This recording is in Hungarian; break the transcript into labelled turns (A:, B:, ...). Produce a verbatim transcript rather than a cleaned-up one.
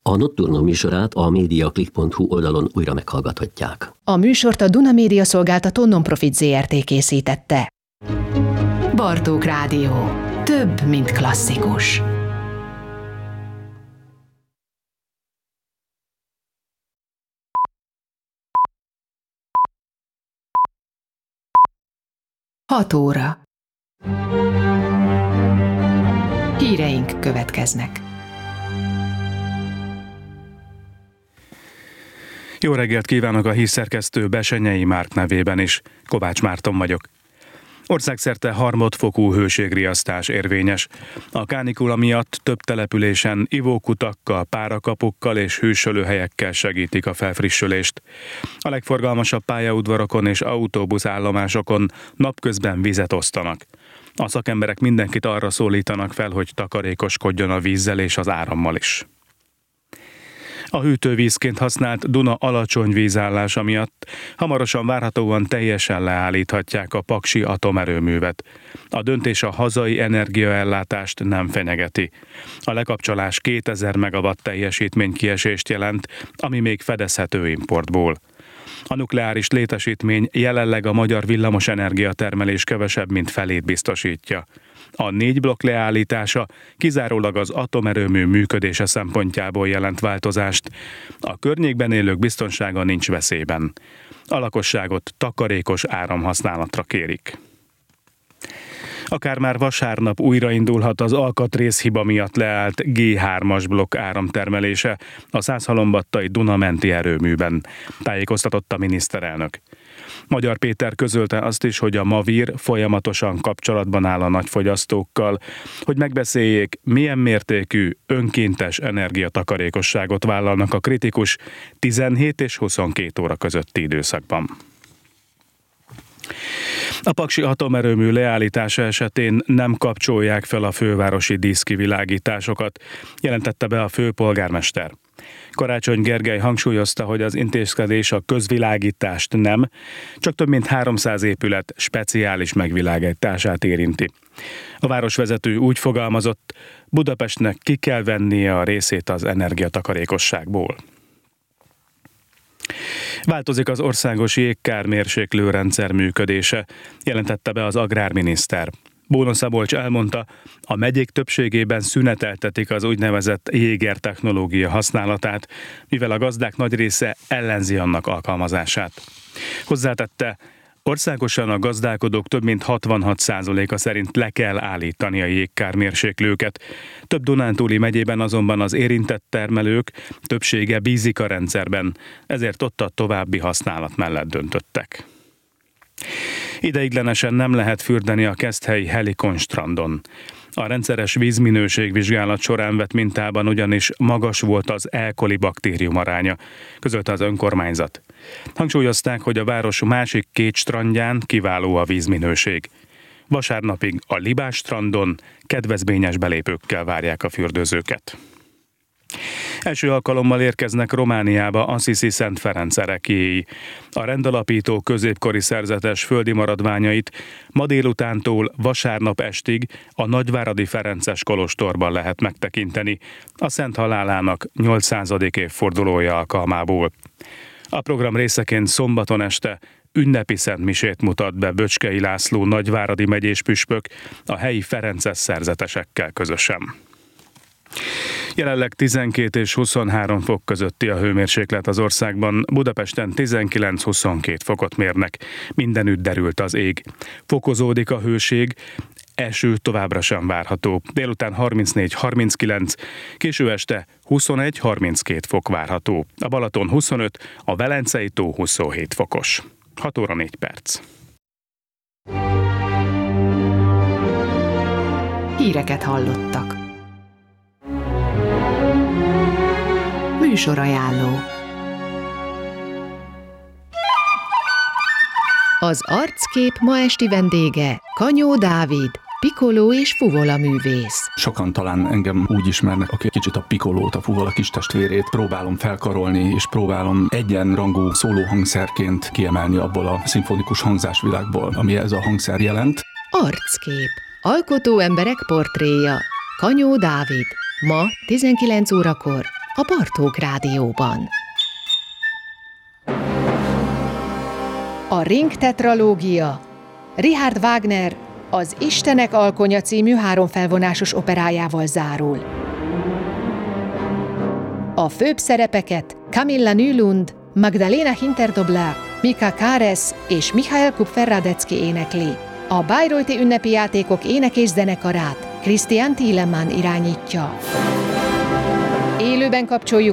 A: A Nocturno műsorát a mediaclick pont hu oldalon újra meghallgathatják.
B: A műsort a Duna Média Szolgáltató Nonprofit zé er té készítette. Bartók Rádió. Több, mint klasszikus. Hat óra. Híreink következnek.
C: Jó reggelt kívánok a hírszerkesztő Besenyei Márk nevében is. Kovács Márton vagyok. Országszerte harmadfokú hőségriasztás érvényes. A kánikula miatt több településen ivókutakkal, párakapukkal és hűsölőhelyekkel segítik a felfrissülést. A legforgalmasabb pályaudvarokon és autóbuszállomásokon napközben vizet osztanak. A szakemberek mindenkit arra szólítanak fel, hogy takarékoskodjon a vízzel és az árammal is. A hűtővízként használt Duna alacsony vízállása miatt hamarosan várhatóan teljesen leállíthatják a paksi atomerőművet. A döntés a hazai energiaellátást nem fenyegeti. A lekapcsolás kétezer megawatt teljesítmény kiesést jelent, ami még fedezhető importból. A nukleáris létesítmény jelenleg a magyar villamosenergia termelés kevesebb, mint felét biztosítja. A négy blokk leállítása kizárólag az atomerőmű működése szempontjából jelent változást. A környékben élők biztonsága nincs veszélyben. A lakosságot takarékos áramhasználatra kérik. Akár már vasárnap újraindulhat az alkatrészhiba miatt leállt gé hármas blokk áramtermelése a Százhalombattai Duna-menti erőműben, tájékoztatott a miniszterelnök. Magyar Péter közölte azt is, hogy a Mavír folyamatosan kapcsolatban áll a nagyfogyasztókkal, hogy megbeszéljék, milyen mértékű önkéntes energiatakarékosságot vállalnak a kritikus tizenhét és huszonkét óra közötti időszakban. A paksi atomerőmű leállítása esetén nem kapcsolják fel a fővárosi díszkivilágításokat, jelentette be a főpolgármester. Karácsony Gergely hangsúlyozta, hogy az intézkedés a közvilágítást nem, csak több mint háromszáz épület speciális megvilágítását érinti. A városvezető úgy fogalmazott, Budapestnek ki kell vennie a részét az energiatakarékosságból. Változik az országos jégkármérséklő-rendszer működése, jelentette be az agrárminiszter. Bóna Szabolcs elmondta, a megyék többségében szüneteltetik az úgynevezett Jéger technológia használatát, mivel a gazdák nagy része ellenzi annak alkalmazását. Hozzátette, országosan a gazdálkodók több mint hatvanhat százaléka szerint le kell állítani a jégkármérséklőket. Több dunántúli megyében azonban az érintett termelők többsége bízik a rendszerben, ezért ott a további használat mellett döntöttek. Ideiglenesen nem lehet fürdeni a Keszthelyi Helikon strandon. A rendszeres vízminőségvizsgálat során vett mintában ugyanis magas volt az E. coli baktérium aránya, közölte az önkormányzat. Hangsúlyozták, hogy a város másik két strandján kiváló a vízminőség. Vasárnapig a Libás strandon kedvezményes belépőkkel várják a fürdőzőket. Első alkalommal érkeznek Romániába Assisi Szent Ferenc ereklyéi. A rendalapító középkori szerzetes földi maradványait ma délutántól vasárnap estig a Nagyváradi Ferences kolostorban lehet megtekinteni, a szent halálának nyolcszázadik évfordulója alkalmából. A program részeként szombaton este ünnepi szentmisét mutat be Böcskei László nagyváradi megyés püspök a helyi ferences szerzetesekkel közösen. Jelenleg tizenkét és huszonhárom fok közötti a hőmérséklet az országban, Budapesten tizenkilenc-huszonkét fokot mérnek, mindenütt derült az ég. Fokozódik a hőség, eső továbbra sem várható, délután harmincnégy-harminckilenc, késő este huszonegy-harminckét fok várható, a Balaton huszonöt, a Velencei tó huszonhét fokos. hat óra négy perc.
B: Híreket hallottak. Műsorajánló. Az arckép ma esti vendége Kanyó Dávid, Pikoló és fuvola művész.
D: Sokan talán engem úgy ismernek, aki kicsit a Pikolót, a fuvola kistestvérét próbálom felkarolni, és próbálom egyenrangú szólóhangszerként kiemelni abból a szimfonikus hangzásvilágból, ami ez a hangszer jelent.
B: Arckép. Alkotó emberek portréja. Kanyó Dávid. Ma tizenkilenc órakor a Bartók Rádióban. A Ring tetralógia Richard Wagner az Istenek alkonya című háromfelvonásos operájával zárul. A főbb szerepeket Camilla Nylund, Magdalena Hinterdobler, Mika Kares és Michael Kupfer-Radecki énekli. A Bayreuthi ünnepi játékok ének- és zenekarát Christian Thielemann irányítja. Élőben kapcsoljuk